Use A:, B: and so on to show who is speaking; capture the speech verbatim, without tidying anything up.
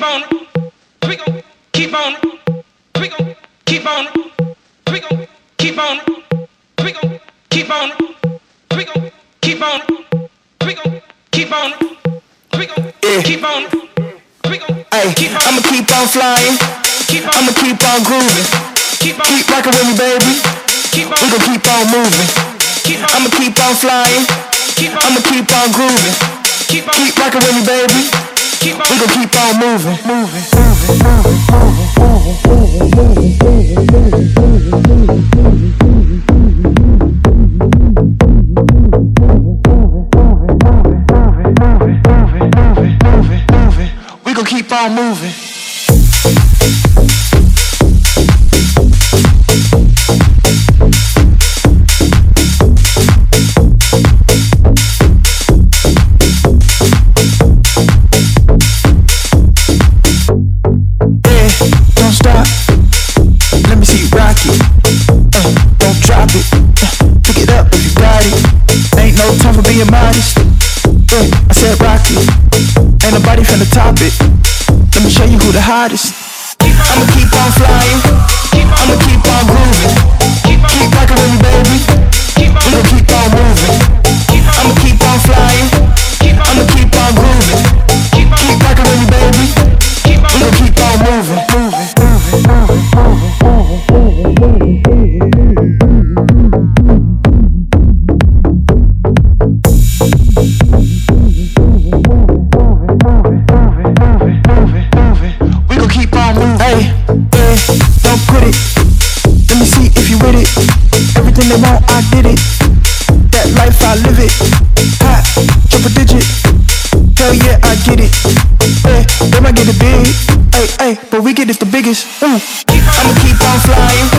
A: on, we gon' keep on, we gon' keep on, we gon' keep on, we gon' keep on, we gon' keep on, we gon' keep on, we gon' keep on, we gon'
B: Ay, I'ma keep on flying, I'ma keep on grooving, keep rockin' with me, baby. We gon' keep on moving. I'ma keep on flying, I'ma keep on grooving, keep rockin' with me, baby. We gon' keep on moving, moving, moving, moving. We gon' keep on moving. Being modest, yeah, I said rock it. Ain't nobody finna top it. Let me show you who the hottest. I'ma keep on flying, I'ma keep on grooving, keep rockin' with me, baby. We gon' keep on moving. I'ma keep on flying, I'ma keep on grooving, keep rockin' with me, baby. We gon' keep on moving, moving, moving, moving, moving, moving. Everything they want, I did it. That life, I live it. Hot, triple digit. Hell yeah, I get it. Hey, they might get it big. Hey, hey, but we get it the biggest. Ooh. I'ma keep on flying.